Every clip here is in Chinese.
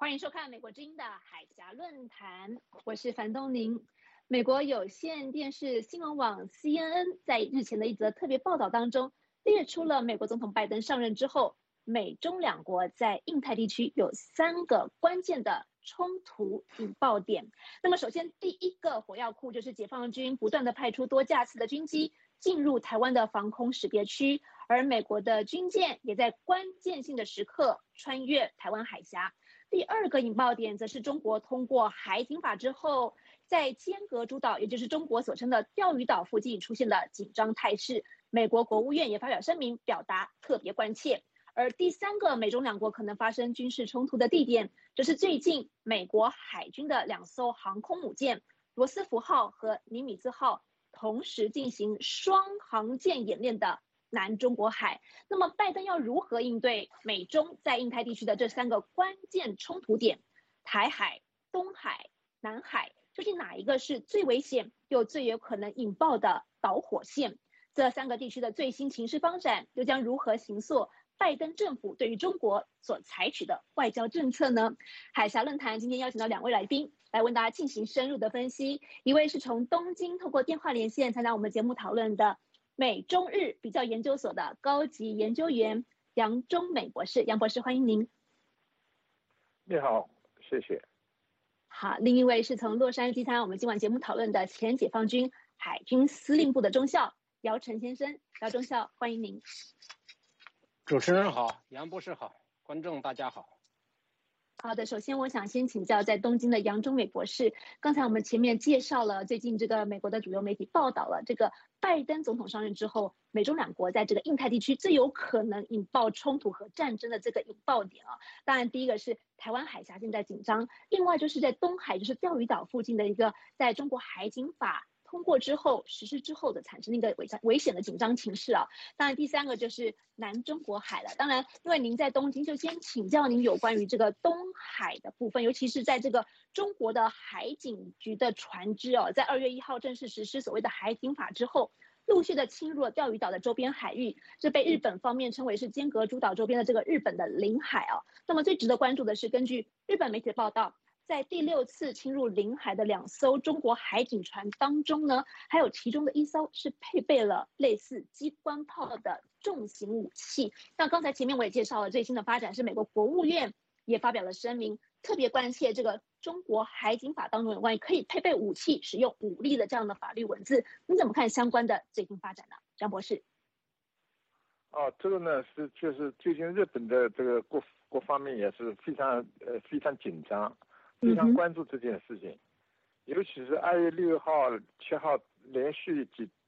欢迎收看美国之音的海峡论坛，我是樊东宁。美国有线电视新闻网 CNN 在日前的一则特别报道当中，列出了美国总统拜登上任之后，美中两国在印太地区有3个关键的冲突引爆点。那么首先第一个火药库就是解放军不断的派出多架次的军机进入台湾的防空识别区，而美国的军舰也在关键性的时刻穿越台湾海峡。第二个引爆点则是中国通过海警法之后，在尖阁诸岛，也就是中国所称的钓鱼岛附近出现了紧张态势，美国国务院也发表声明表达特别关切。而第3个美中两国可能发生军事冲突的地点，这是最近美国海军的2艘航空母舰罗斯福号和尼米兹号同时进行双航舰演练的南中国海。那么拜登要如何应对美中在印太地区的这3个关键冲突点？台海、东海、南海，究竟哪一个是最危险又最有可能引爆的导火线？这3个地区的最新情势发展又将如何形塑拜登政府对于中国所采取的外交政策呢？海峡论坛今天邀请到2位来宾来为大家进行深入的分析。一位是从东京透过电话连线参加我们节目讨论的美中日比较研究所的高级研究员杨中美博士。杨博士，欢迎您。 你好，谢谢。 好，另一位是从洛杉矶参加我们今晚节目讨论的前解放军海军司令部的中校姚晨先生。姚中校，欢迎您。 主持人好，杨博士好，观众大家好。 好的，首先我想先请教在东京的杨中美博士。刚才我们前面介绍了最近这个美国的主流媒体报道了这个拜登总统上任之后，美中两国在这个印太地区最有可能引爆冲突和战争的这个引爆点啊。当然，第一个是台湾海峡现在紧张，另外就是在东海，就是钓鱼岛附近的一个在中国海警法通过之后实施之后的产生的一个危险的紧张情势啊。当然第3个就是南中国海了。当然因为您在东京，就先请教您有关于这个东海的部分，尤其是在这个中国的海警局的船只哦，在2月1号正式实施所谓的海警法之后，陆续的侵入了钓鱼岛的周边海域，这被日本方面称为是尖阁诸岛周边的这个日本的领海哦。那么最值得关注的是，根据日本媒体的报道，在第6次侵入领海的2艘中国海警船当中呢，还有其中的1艘是配备了类似机关炮的重型武器。那刚才前面我也介绍了最新的发展，是美国国务院也发表了声明，特别关切这个中国海警法当中有关于可以配备武器、使用武力的这样的法律文字。你怎么看相关的最新发展呢？张博士。 这个呢就是最近日本的这个各方面也是非常紧张，非常关注这件事情。尤其是2月6号、7号连续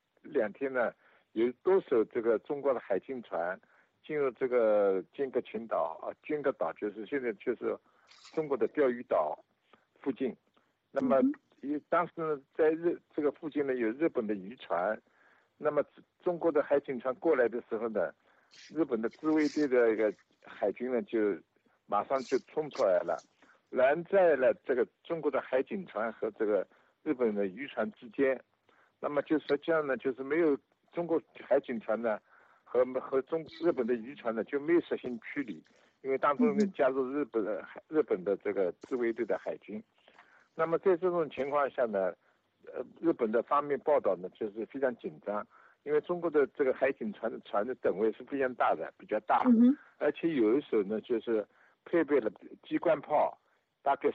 2天呢，有多艘这个中国的海警船进入这个尖阁群岛啊，尖阁岛就是现在就是中国的钓鱼岛附近。那么当时呢，在这个附近呢有日本的渔船，那么中国的海警船过来的时候呢，日本的自卫队的一个海军呢就马上就冲出来了，拦在了这个中国的海警船和这个日本的渔船之间。那么就实际上呢，就是没有中国海警船呢和日本的渔船呢就没有实行驱离，因为当中呢加入日本的这个自卫队的海军。那么在这种情况下呢，日本的方面报道呢就是非常紧张，因为中国的这个海警船的等位是非常大的，比较大，而且有一艘呢就是配备了机关炮，大概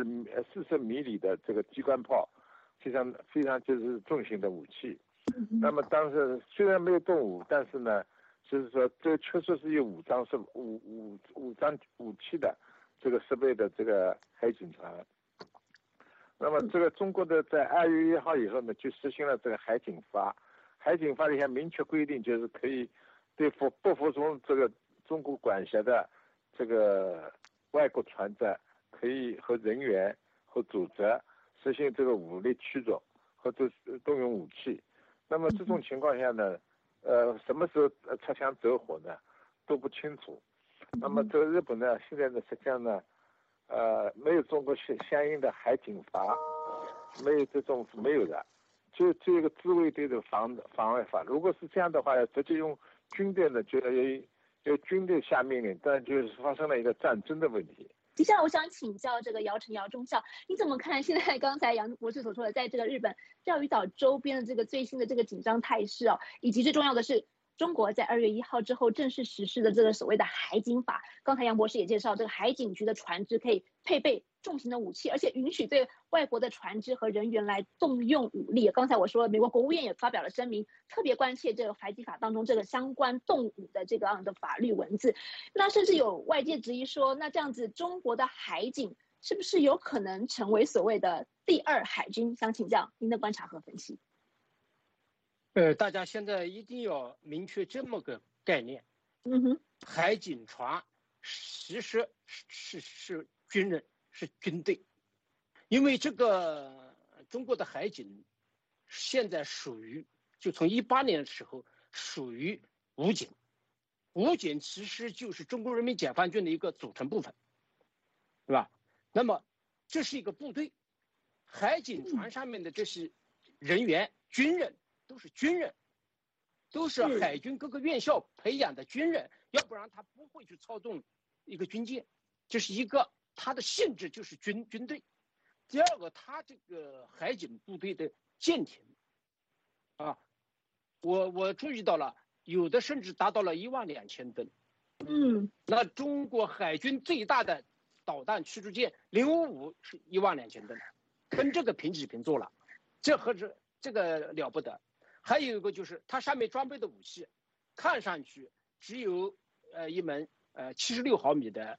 40米里的这个机关炮，非常就是重型的武器。那么当时虽然没有动武，但是呢，就是说这确实是有武装武器的这个设备的这个海警船。那么这个中国的在2月1号以后呢，就实行了这个海警法。海警法里面明确规定，就是可以对不服从这个中国管辖的这个外国船只，可以和人员和组织实行这个武力驱逐或者动用武器。那么这种情况下呢，什么时候擦枪走火呢，都不清楚。那么这个日本呢，现在呢，实际上呢，没有中国相应的海警法，没有的，就一个自卫队的防卫法。如果是这样的话，要直接用军队呢，就要军队下命令，但就是发生了一个战争的问题。 接下来我想请教这个姚中校，你怎么看现在刚才杨博士所说的，在这个日本钓鱼岛周边的这个最新的这个紧张态势哦，以及最重要的是，中国在2月1号之后正式实施的这个所谓的海警法。刚才杨博士也介绍，这个海警局的船只可以配备重型的武器，而且允许对外国的船只和人员来动用武力。刚才我说了，美国国务院也发表了声明，特别关切这个海警法当中这个相关动武的这个样的法律文字。那甚至有外界质疑说，那这样子中国的海警是不是有可能成为所谓的第2海军？想请教您的观察和分析。 大家现在一定要明确这么个概念。海警船其实是军人，是军队，因为这个中国的海警现在就从18年的时候属于武警，武警其实就是中国人民解放军的一个组成部分，对吧？那么这是一个部队，海警船上面的这些人员，军人都是军人，都是海军各个院校培养的军人，要不然他不会去操纵一个军舰。这是一个，它的性质就是军队。第二个，它这个海警部队的舰艇啊，我注意到了，有的甚至达到了12000吨。那中国海军最大的导弹驱逐舰055是12000吨，跟这个平起平坐了，这个了不得。还有一个就是它上面装备的武器，看上去只有一门76毫米的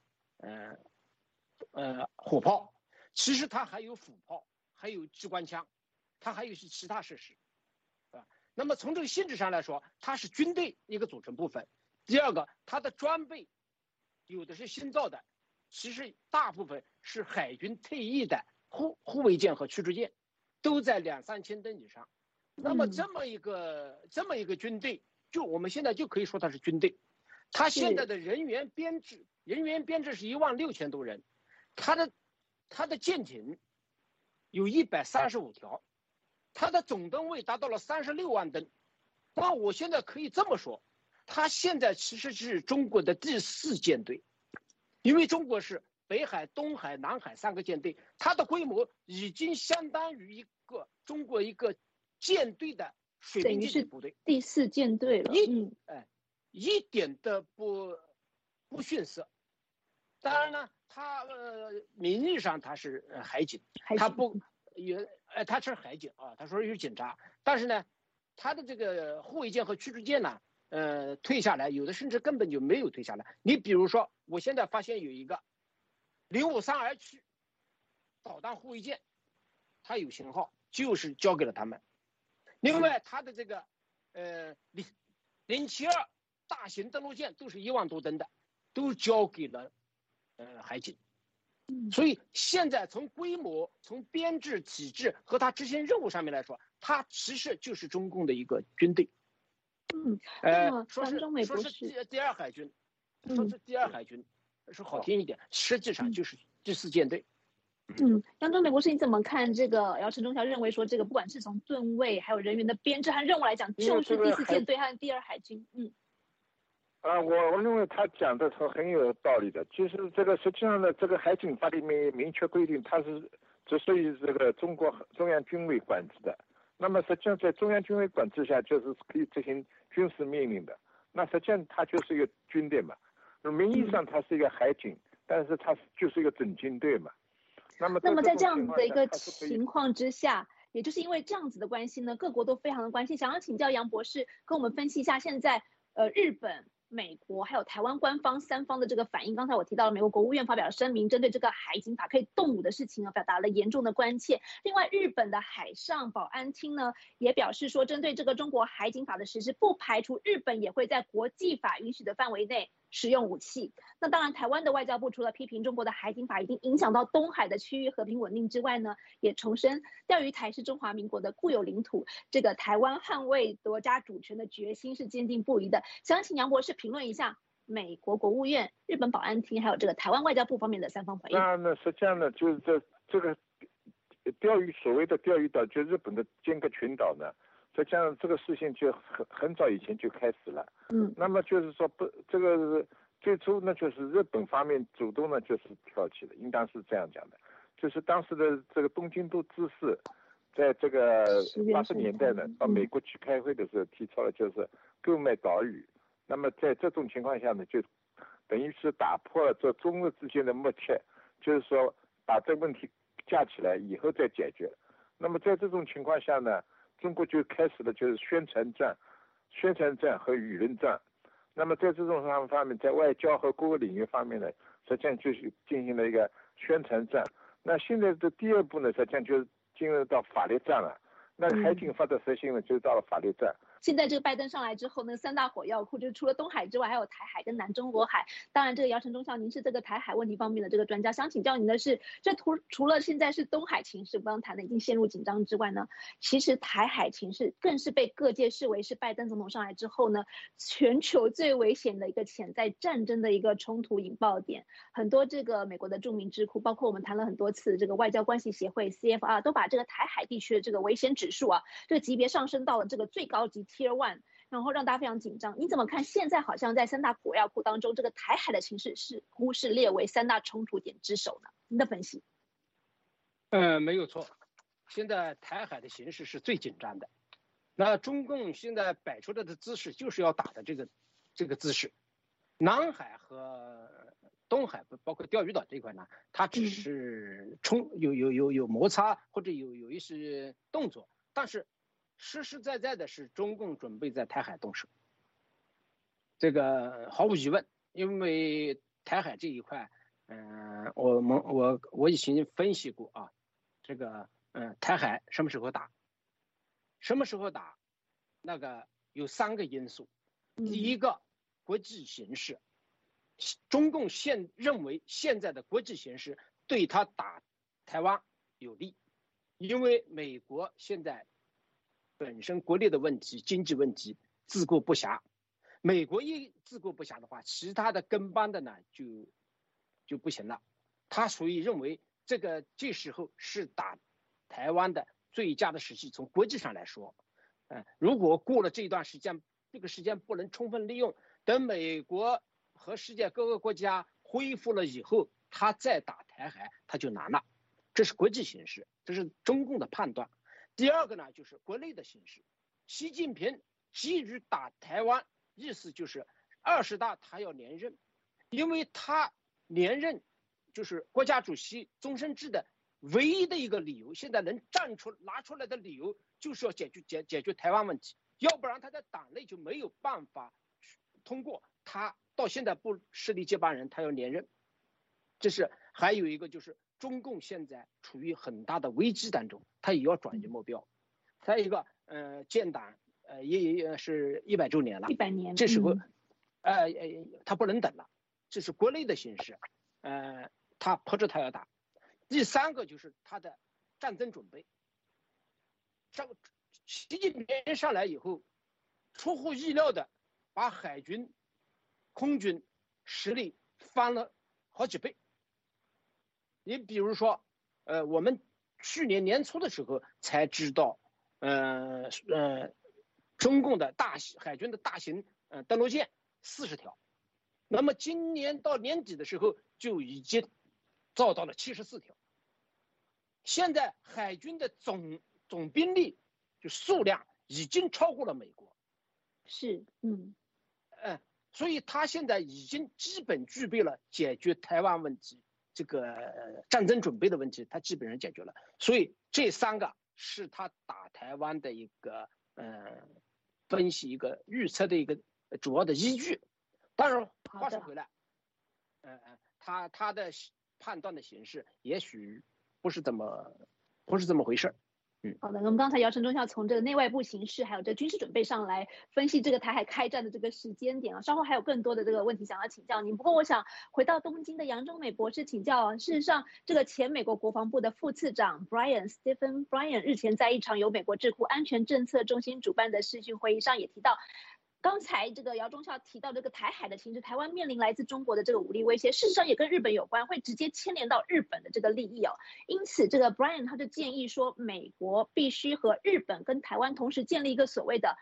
火炮，其实它还有斧炮，还有机关枪，它还有一些其他设施，啊。那么从这个性质上来说，它是军队一个组成部分。第二个，它的装备有的是新造的，其实大部分是海军退役的护卫舰和驱逐舰，都在2-3千吨以上。那么这么一个军队，就我们现在就可以说它是军队。它现在的人员编制是16000多人，它的舰艇有135条，它的总吨位达到了36万吨。那我现在可以这么说，它现在其实是中国的第4舰队，因为中国是北海、东海、南海3个舰队，它的规模已经相当于中国一个舰队的水兵舰艇部队， 第4舰队了。 一点都不逊色。当然呢，它名义上它是海警，它是海警啊，他说是警察，但是呢，它的这个护卫舰和驱逐舰呢，退下来，有的甚至根本就没有退下来。你比如说，我现在发现有一个053R区导弹护卫舰，它有型号，就是交给了他们。另外，它的这个072大型登陆舰都是1万多吨的，都交给了海警。所以现在从规模、从编制体制和它执行任务上面来说，它其实就是中共的一个军队。说是第2海军，说是第2海军，说好听一点，实际上就是第4舰队。 杨中美博士，你怎么看这个姚中校认为说，这个不管是从吨位还有人员的编制和任务来讲，就是第4舰队和第2海军。 我认为他讲的是很有道理的。其实这个实际上呢，这个海警法里面明确规定，它是只属于这个中国中央军委管制的。那么实际上在中央军委管制下，就是可以执行军事命令的。那实际上它就是一个军队嘛，名义上它是一个海警，但是它就是一个准军队嘛。那么在这样的一个情况之下，也就是因为这样子的关系呢，各国都非常的关心。想要请教杨博士跟我们分析一下现在日本、美国还有台湾官方3方的这个反应。刚才我提到了美国国务院发表了声明，针对这个海警法可以动武的事情表达了严重的关切。另外，日本的海上保安厅呢也表示说，针对这个中国海警法的实施，不排除日本也会在国际法允许的范围内使用武器。那当然，台湾的外交部除了批评中国的海警法已经影响到东海的区域和平稳定之外呢，也重申钓鱼台是中华民国的固有领土，这个台湾捍卫国家主权的决心是坚定不移的。想请杨博士评论一下美国国务院、日本保安厅还有这个台湾外交部方面的3方回应。 那实际上呢，就是这个所谓的钓鱼岛，就日本的尖阁群岛呢，实际上这个事情就很早以前就开始了。那么就是说这个最初呢就是日本方面主动呢就是挑起的，应当是这样讲的，就是当时的这个东京都知事，在这个80年代呢到美国去开会的时候提出了就是购买岛屿，那么在这种情况下呢就等于是打破了这中日之间的默契，就是说把这个问题架起来以后再解决。那么在这种情况下呢，中国就开始了就是宣传战和舆论战。那么在这种方面，在外交和各个领域方面呢，实际上就是进行了一个宣传战。那现在的第二步呢，实际上就是进入到法律战了。那海警法的实行呢，就到了法律战。 现在这个拜登上来之后呢，3大火药库就是除了东海之外，还有台海跟南中国海。当然，这个姚晨中校，您是这个台海问题方面的这个专家，想请教您的是，这除了现在是东海情势，刚刚谈的已经陷入紧张之外呢，其实台海情势更是被各界视为是拜登总统上来之后呢，全球最危险的一个潜在战争的一个冲突引爆点。很多这个美国的著名智库，包括我们谈了很多次这个外交关系协会 CFR， 都把这个台海地区的这个危险指数这个级别上升到了这个最高级 Tier 1，然后让大家非常紧张。你怎么看？现在好像在3大火药库当中，这个台海的情势似乎是列为3大冲突点之首呢？您的分析？ 没有错，现在台海的形势是最紧张的。那中共现在摆出来的姿势就是要打的这个姿势。南海和东海包括钓鱼岛这块呢，它只是有摩擦或者有一些动作，但是实实在在的是中共准备在台海动手，这个毫无疑问。因为台海这一块，我以前分析过这个台海什么时候打，那个有3个因素。第一个，国际形势，中共认为现在的国际形势对他打台湾有利，因为美国现在本身国内的问题、经济问题自顾不暇，美国一自顾不暇的话，其他的跟班的呢就不行了。他所以认为这时候是打台湾的最佳的时机。从国际上来说，如果过了这段时间，这个时间不能充分利用，等美国和世界各个国家恢复了以后，他再打台海他就难了。这是国际形势，这是中共的判断。第二个呢，就是国内的形势。习近平急于打台湾，意思就是20大他要连任，因为他连任就是国家主席终身制的唯一的一个理由，现在能拿出来的理由就是要解决台湾问题，要不然他在党内就没有办法通过。他到现在不设立接班人，他要连任。这是还有一个就是中共现在处于很大的危机当中，他也要转移目标。还有一个建党也是100周年了 ，100年， 这时候他不能等了，这是国内的形势，他迫着他要打。第3个就是他的战争准备。习近平上来以后，出乎意料的把海军、空军实力翻了好几倍。你比如说，我们去年年初的时候才知道，中共的海军的大型登陆舰40条，那么今年到年底的时候就已经造到了74条。现在海军的总兵力就数量已经超过了美国。 是， 所以他现在已经基本具备了解决台湾问题这个战争准备的问题，他基本上解决了。所以这3个是他打台湾的一个分析、一个预测的一个主要的依据。当然话说回来，他的判断的形式也许不是这么回事。 好的，那么刚才姚晨中校从这个内外部形势还有这军事准备上来分析这个台海开战的这个时间点稍后还有更多的这个问题想要请教您。不过我想回到东京的杨中美博士请教事实上这个前美国国防部的副次长 Stephen Bryan 日前在一场由美国智库安全政策中心主办的视讯会议上也提到，刚才这个姚中校提到这个台海的情势，台湾面临来自中国的这个武力威胁，事实上也跟日本有关，会直接牵连到日本的这个利益因此这个 Bryan 他就建议说，美国必须和日本跟台湾同时建立一个所谓的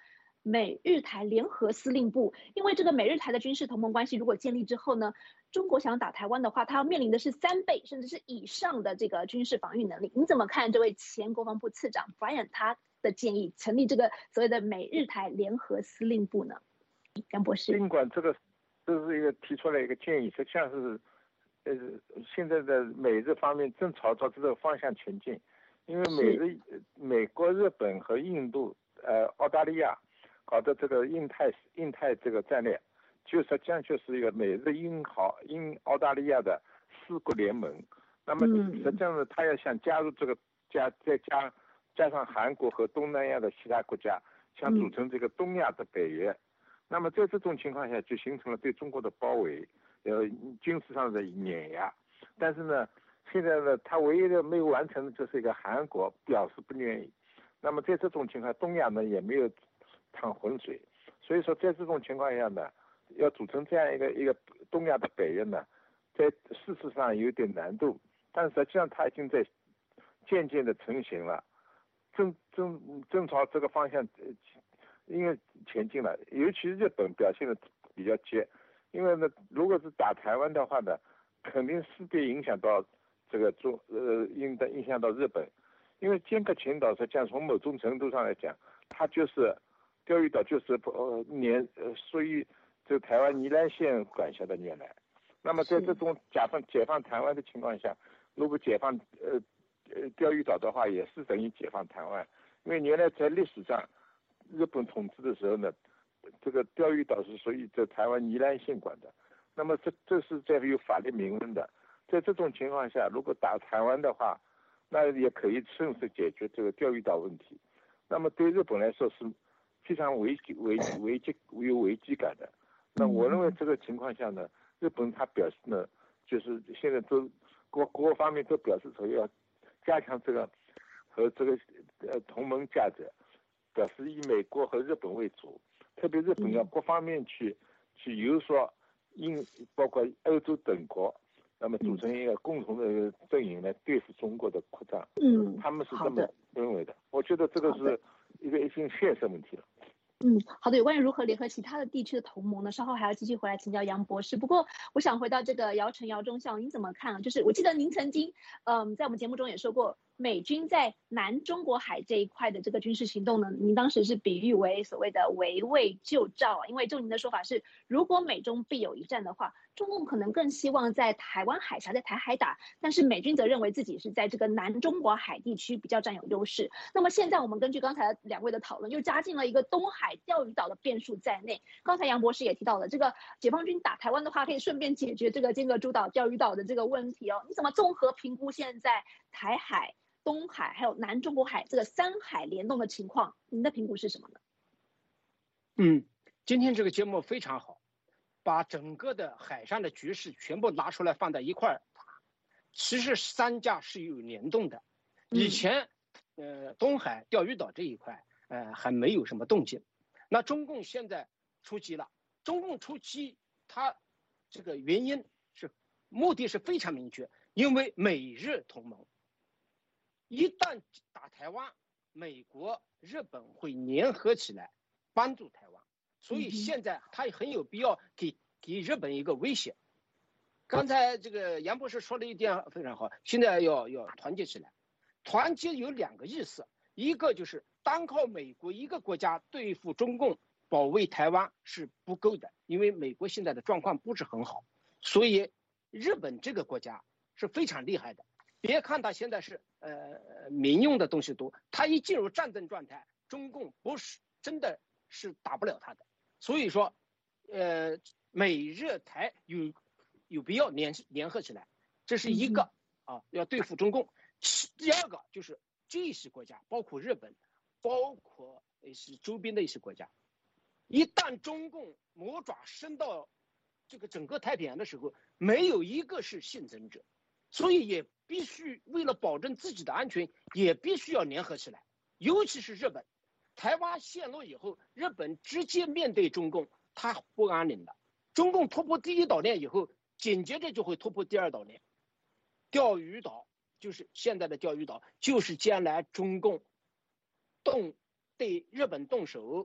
美日台联合司令部。因为这个美日台的军事同盟关系如果建立之后呢，中国想打台湾的话，它要面临的是3倍甚至是以上的这个军事防御能力。你怎么看这位前国防部次长 Brian 他的建议，成立这个所谓的美日台联合司令部呢？杨博士。 尽管这是一个提出来一个建议，实际上是现在的美日方面正朝着这个方向前进，因为美国、日本和印度、澳大利亚搞的这个印太这个战略，就实际上就是一个美日英澳大利亚的4国联盟。那么实际上呢，他要想加入这个再加上韩国和东南亚的其他国家，想组成这个东亚的北约。那么在这种情况下，就形成了对中国的包围，军事上的碾压。但是呢，现在呢，他唯一的没有完成的就是一个韩国表示不愿意。那么在这种情况，东亚呢也没有淌浑水。所以说，在这种情况下呢，要组成这样一个东亚的北约呢，在事实上有点难度，但实际上它已经在渐渐的成型了，正朝这个方向因为前进了。尤其日本表现的比较急，因为呢，如果是打台湾的话呢，肯定势必影响到这个影响到日本，因为尖阁群岛实际上从某种程度上来讲，它就是钓鱼岛，就是属于这个台湾宜兰县管辖的原来。那么在这种解放台湾的情况下，如果解放钓鱼岛的话，也是等于解放台湾，因为原来在历史上日本统治的时候呢，这个钓鱼岛是属于这台湾宜兰县管的。那么这是在有法律明文的。在这种情况下，如果打台湾的话，那也可以顺势解决这个钓鱼岛问题。那么对日本来说是非常有危机感的。那我认为这个情况下呢，日本他表示呢，就是现在都各方面都表示说要加强这个和这个同盟价值，表示以美国和日本为主，特别日本要各方面去游说包括欧洲等国，那么组成一个共同的阵营来对付中国的扩张。他们是这么认为的。我觉得这个是一个现实问题了。 好的。有关于如何联合其他的地区的同盟呢，稍后还要继续回来请教杨博士。不过我想回到这个姚中校，您怎么看啊？就是我记得您曾经在我们节目中也说过，美军在南中国海这一块的这个军事行动呢，您当时是比喻为所谓的围魏救赵啊。因为就您的说法是，如果美中必有一战的话，中共可能更希望在台湾海峡在台海打，但是美军则认为自己是在这个南中国海地区比较占有优势。那么现在我们根据刚才2位的讨论，又加进了一个东海钓鱼岛的变数在内。刚才杨博士也提到了，这个解放军打台湾的话，可以顺便解决这个尖阁诸岛、钓鱼岛的这个问题哦。你怎么综合评估现在台海、东海还有南中国海这个3海联动的情况？您的评估是什么呢？ 今天这个节目非常好，把整个的海上的局势全部拿出来放在一块儿。其实3家是有联动的。以前东海钓鱼岛这一块还没有什么动静，那中共现在出击了。中共出击，它这个原因目的是非常明确，因为美日同盟一旦打台湾，美国、日本会联合起来帮助台湾，所以现在他很有必要给日本一个威胁。刚才这个杨博士说了一点非常好，现在要团结起来。团结有2个意思，一个就是单靠美国一个国家对付中共保卫台湾是不够的，因为美国现在的状况不是很好，所以日本这个国家是非常厉害的。别看他现在是民用的东西多，他一进入战争状态，中共不是真的是打不了他的。所以说美日台有必要联合起来，这是一个要对付中共。第2个就是这些国家，包括日本，包括是周边的一些国家，一旦中共魔爪伸到这个整个太平洋的时候，没有一个是幸存者，所以也必须为了保证自己的安全，也必须要联合起来。尤其是日本，台湾陷落以后，日本直接面对中共，他不安宁的。中共突破第1岛链以后，紧接着就会突破第2岛链。钓鱼岛就是现在的钓鱼岛，就是将来中共对日本动手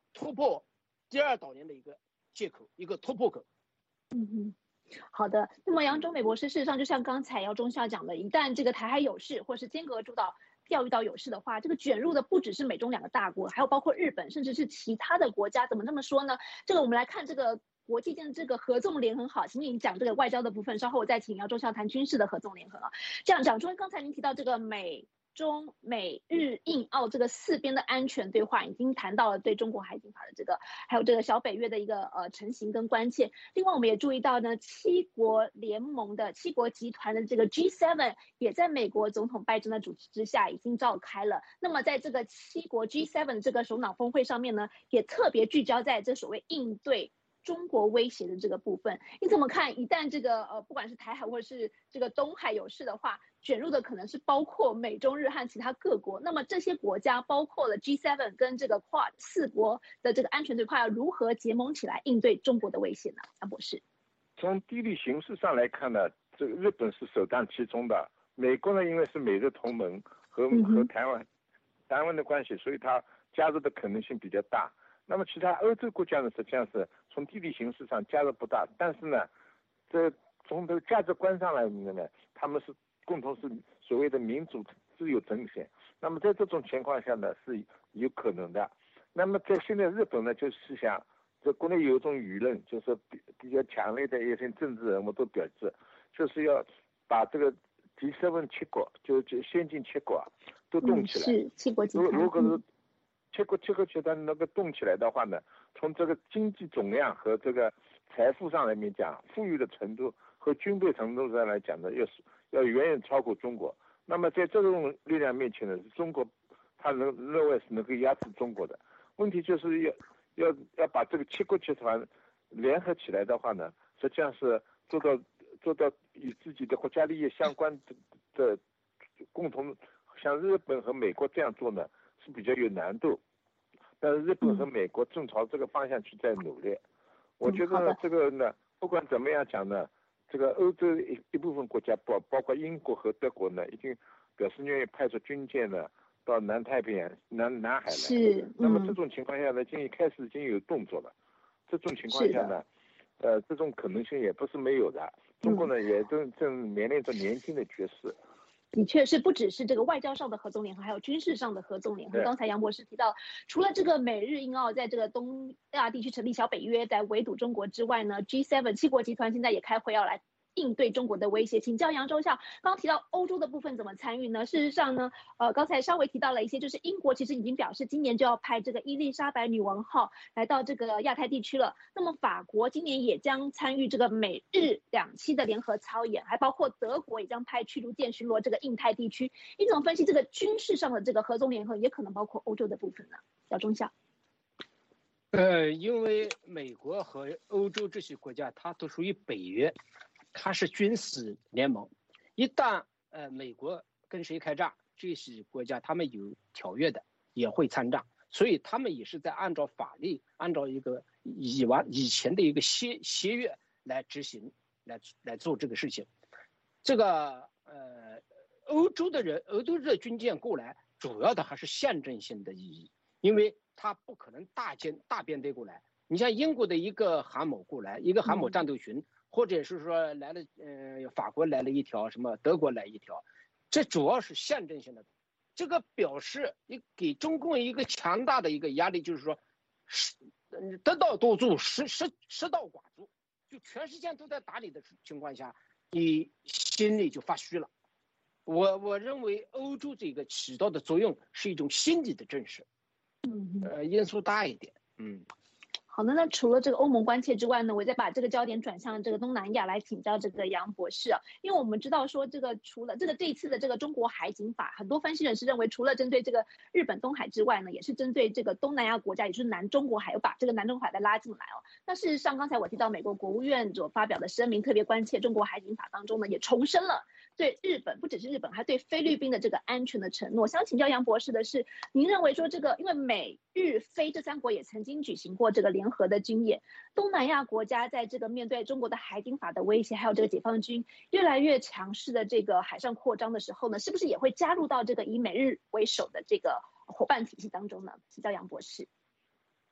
突破第2岛链的一个借口，一个突破口。 好的。那么杨忠美博士，事实上就像刚才姚中校讲的，一旦这个台海有事，或是尖阁诸岛、钓鱼岛有事的话，这个卷入的不只是美中2个大国，还有包括日本，甚至是其他的国家。怎么这么说呢？这个我们来看这个国际间的这个合纵连横。好，请您讲这个外交的部分，稍后我再请姚中校谈军事的合纵连横啊。这样讲，刚才您提到这个中美日印澳这个4边的安全对话，已经谈到了对中国海警法的这个，还有这个小北约的一个成型跟关切。另外我们也注意到呢，7国联盟的7国集团的这个 G7 也在美国总统拜登的主持之下已经召开了。那么在这个7国 G7 这个首脑峰会上面呢，也特别聚焦在这所谓应对中国威胁的这个部分。你怎么看？一旦这个不管是台海或者是这个东海有事的话，卷入的可能是包括美中日和其他各国。那么这些国家包括了 G7 跟这个 Quad 4国的这个安全对话，要如何结盟起来应对中国的威胁呢？杨博士， 从地理形势上来看呢，这个日本是首当其冲的。美国呢，因为是美日同盟和台湾的关系，所以它加入的可能性比较大。那么其他欧洲国家呢，实际上是从地理形势上加入不大，但是呢，这从这个价值观上来呢，他们是共同是所谓的民主自由呈现。那么在这种情况下呢，是有可能的。那么在现在日本呢，就是想这国内有一种舆论，就是比较强烈的一些政治人物都表示，就是要把这个G7 7国，就先进7国都动起来。 是7国集团。 如果是7国集团能够动起来的话呢，从这个经济总量和这个财富上来面讲，富裕的程度和军备程度上来讲呢，要远远超过中国。那么在这种力量面前呢，中国他认为是能够压制中国的。问题就是要把这个7国集团联合起来的话呢，实际上是做到与自己的国家利益相关的共同，像日本和美国这样做呢是比较有难度。但是日本和美国正朝这个方向去在努力。我觉得这个呢，不管怎么样讲呢，这个欧洲一部分国家包括英国和德国呢，已经表示愿意派出军舰呢到南太平洋、南海来。 是。 那么这种情况下呢，开始已经有动作了。这种情况下呢，这种可能性也不是没有的。中国呢也正面临着年轻的局势。 的确是不只是这个外交上的合纵连横，还有军事上的合纵连横。刚才杨博士提到，除了这个美日印澳在这个东亚地区成立小北约在围堵中国之外呢， G7 7国集团现在也开会要来应对中国的威胁。请教杨中校，刚刚提到欧洲的部分怎么参与呢？事实上呢，刚才稍微提到了一些，就是英国其实已经表示今年就要派这个伊丽莎白女王号来到这个亚太地区了。那么法国今年也将参与这个美日2栖的联合操演，还包括德国也将派驱逐舰巡逻这个印太地区。你怎么分析这个军事上的这个合纵连横，也可能包括欧洲的部分呢？姚中校。 因为美国和欧洲这些国家，它都属于北约。它是军事联盟，一旦美国跟谁开战，这些国家他们有条约的也会参战，所以他们也是在按照法律，按照一个以前的一个协约来执行，来做这个事情。这个欧洲的军舰过来，主要的还是象征性的意义，因为它不可能大编队过来。你像英国的一个航母过来，一个航母战斗群。或者是说来了，法国来了一条，什么德国来一条，这主要是象征性的。这个表示你给中共一个强大的一个压力，就是说，得道多助，失道寡助，就全世界都在打你的情况下，你心里就发虚了。我认为欧洲这个起到的作用是一种心理的震慑，因素大一点， 好的，那除了这个欧盟关切之外呢，我再把这个焦点转向这个东南亚来请教这个杨博士啊，因为我们知道说这个除了这一次的这个中国海警法，很多分析人士认为除了针对这个日本东海之外呢，也是针对这个东南亚国家，也就是南中国海，又把这个南中国海再拉进来哦。那事实上，刚才我提到美国国务院所发表的声明，特别关切中国海警法当中呢，也重申了对日本，不只是日本，还对菲律宾的这个安全的承诺。想请教杨博士的是，您认为说这个，因为美日菲这3国也曾经举行过这个联合的军演，东南亚国家在这个面对中国的海警法的威胁，还有这个解放军越来越强势的这个海上扩张的时候呢，是不是也会加入到这个以美日为首的这个伙伴体系当中呢？请教杨博士。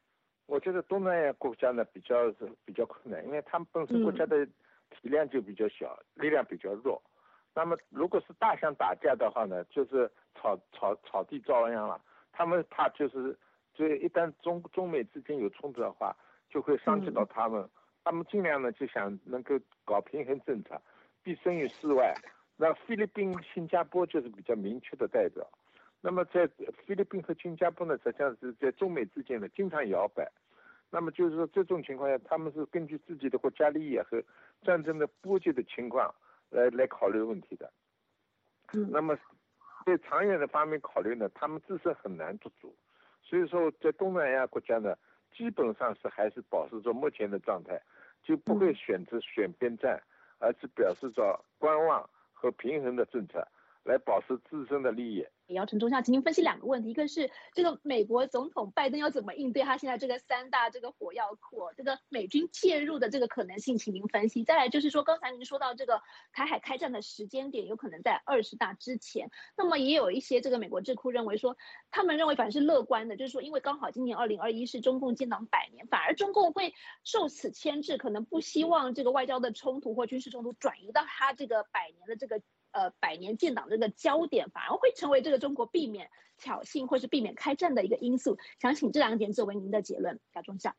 我觉得东南亚国家呢比较困难，因为他们本身国家的体量就比较小，力量比较弱。那么如果是大象打架的话呢，就是草地遭殃了。他们怕就一旦中美之间有冲突的话，就会伤及到他们。他们尽量呢就想能够搞平衡政策，必生于事外。那菲律宾、新加坡就是比较明确的代表。那么在菲律宾和新加坡呢，实际上是在中美之间呢经常摇摆。那么就是说这种情况下，他们是根据自己的国家利益和战争的波及的情况来考虑问题的。那么在长远的方面考虑呢，他们自身很难做主。所以说在东南亚国家呢，基本上是还是保持着目前的状态，就不会选边站，而是表示着观望和平衡的政策，来保持自身的利益。 姚晨中校，请您分析2个问题，一个是这个美国总统拜登要怎么应对他现在这个3大这个火药库，这个美军介入的这个可能性，请您分析。再来就是说，刚才您说到这个台海开战的时间点有可能在20大之前，那么也有一些这个美国智库认为说，他们认为反而是乐观的，就是说因为刚好今年2021是中共建党100年，反而中共会受此牵制，可能不希望这个外交的冲突或军事冲突转移到他这个100年的这个100年建党这个焦点，反而会成为这个中国避免挑衅或是避免开战的一个因素。想请这2点作为您的结论，姚中校。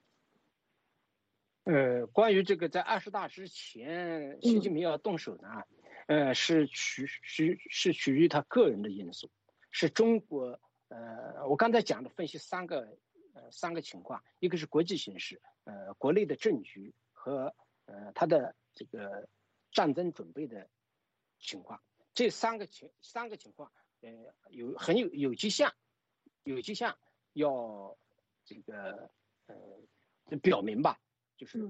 关于这个在20大之前，习近平要动手呢，是取于他个人的因素，是中国我刚才讲的分析3个情况，一个是国际形势，国内的政局和他的这个战争准备的情况，这三个情况，有迹象要这个表明吧，就是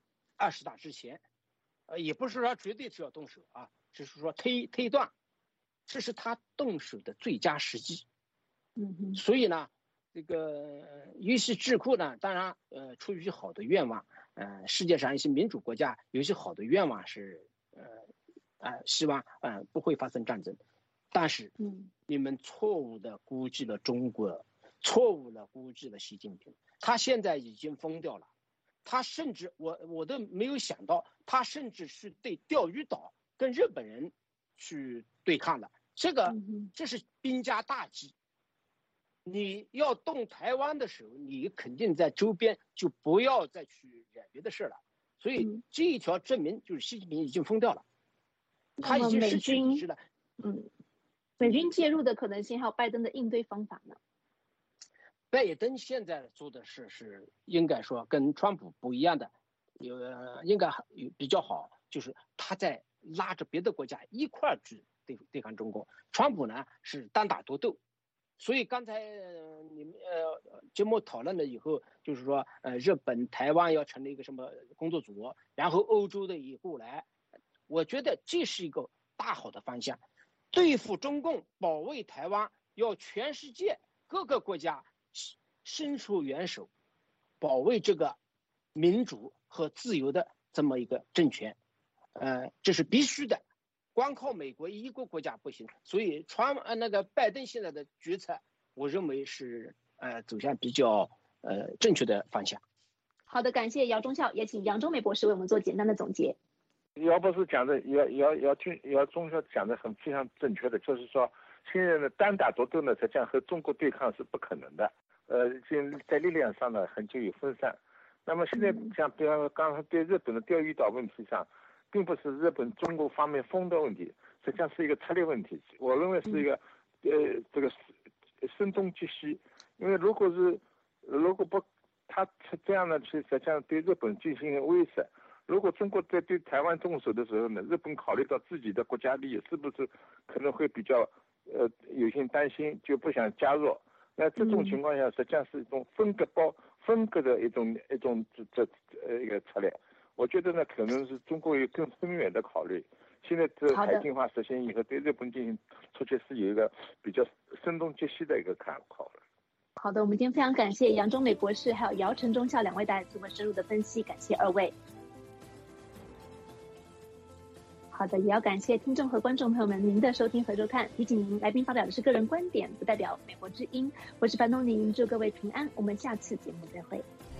20大之前，也不是说绝对是要动手啊，只是说推断，这是他动手的最佳时机。所以呢，这个于是智库呢，当然出于好的愿望，世界上一些民主国家有一些好的愿望是希望不会发生战争，但是你们错误的估计了中国，错误的估计了习近平，他现在已经疯掉了，他甚至我都没有想到，他甚至是对钓鱼岛跟日本人去对抗的，这是兵家大忌。你要动台湾的时候，你肯定在周边就不要再去惹别的事了。所以这一条证明就是习近平已经疯掉了，他已经失去理智了。 美军介入的可能性还有拜登的应对方法呢？ 拜登现在做的事是应该说跟川普不一样的，应该比较好，就是他在拉着别的国家一块儿去对抗中共。川普呢是单打独斗。所以刚才你们节目讨论了以后，就是说日本、台湾要成立一个什么工作组，然后欧洲的也过来，我觉得这是一个大好的方向。对付中共、保卫台湾，要全世界各个国家伸出援手，保卫这个民主和自由的这么一个政权，这是必须的。光靠美国一个国家不行，所以拜登现在的决策，我认为是走向比较正确的方向。 好的，感谢姚中校，也请杨忠美博士为我们做简单的总结。 姚博士讲的姚中校讲的非常正确的，就是说现在的单打独斗呢，实际上和中国对抗是不可能的，在力量上呢很就有分散。那么现在像比方说刚才对日本的钓鱼岛问题上，并不是日本中国方面封的问题，实际上是一个策略问题。我认为是一个这个声东击西，因为如果不他这样呢，实际上对日本进行威慑。如果中国在对台湾动手的时候呢，日本考虑到自己的国家利益，是不是可能会比较有些担心，就不想加入？那这种情况下，实际上是一种分割的一个策略。我觉得呢，可能是中国有更深远的考虑。现在这海警法实行以后，对日本进行出去是有一个比较声东击西的一个考虑。 好的，我们今天非常感谢杨忠美博士还有姚晨中校2位带来这么深入的分析，感谢2位。好的，也要感谢听众和观众朋友们您的收听和收看。提醒您，来宾发表的是个人观点，不代表美国之音。我是樊东宁，祝各位平安，我们下次节目再会。